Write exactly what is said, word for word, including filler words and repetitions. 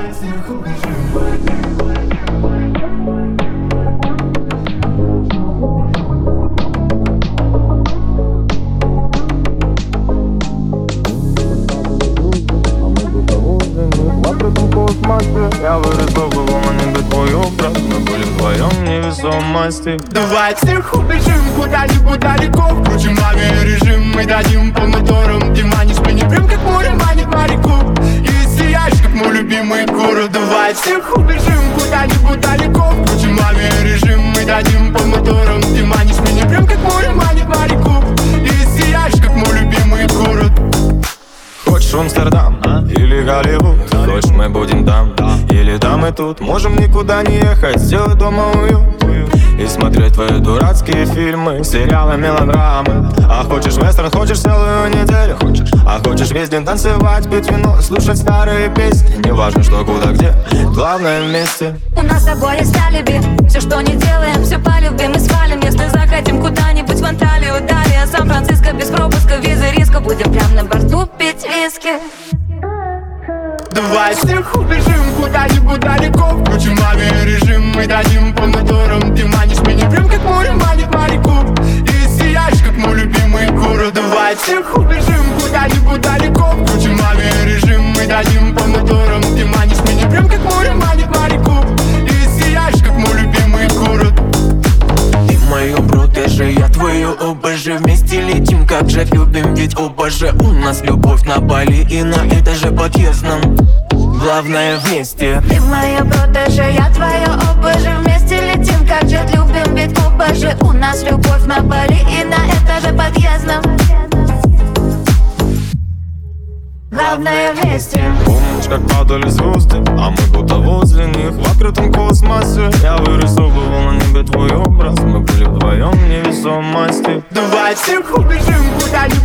Я вырисовывал на небе твой образ. Мы были вдвоем в невесомости. Давай всех убежим куда-нибудь далеко. Включим авиарежим, мы дадим по моторам. Ты манишь меня прям как море манит моряков. И сияешь, как мой любимый город. Давай всех убежим куда-нибудь далеко. Включим авиарежим, мы дадим по моторам. Ты манишь меня прям как море манит моряков. И сияешь, как мой любимый город. Хочешь Амстердам, а? Или Голливуд? Хочешь мы будем там, или там и тут. Можем никуда не ехать, сделать дома уют и смотреть твои дурацкие фильмы, сериалы, мелодрамы. А хочешь вестерн, хочешь целую неделю, хочешь. А хочешь весь день танцевать, пить вино, слушать старые песни. Не важно что, куда, где, главное вместе. У нас с тобой есть алиби. Все, что не делаем, все полюбим и свалим. Если захотим куда-нибудь в Анталию, Италия, Сан-Франциско, без пропуска, визы, риска. Будем прям на борту пить виски. Давай всех убежим куда-нибудь далеко. Включим авиарежим, мы дадим по моторам. Ты манишь меня прям как море манит моряков. И сияешь, как мой любимый город. Давай всех убежим куда-нибудь далеко. Включим авиарежим, мы дадим по моторам. Ты манишь меня прям как море манит моряков. И сияешь, как мой любимый город. Ты мое протеже, я твое ОБЖ. Вместе летим, как же любим, ведь оба же. У нас любовь на Бали и на этаже подъездном. Главное вместе. Ты моя протеже, я твоя ОБЖ. Вместе летим, как же любим, ведь оба же. У нас любовь на Бали и на этаже подъездном. Главное вместе. Помнишь, как падали звезды, а мы будто возле них в открытом космосе. Я вырисовывал на небе твой образ. Мы были вдвоем в невесомости. Давай всех убежим куда-нибудь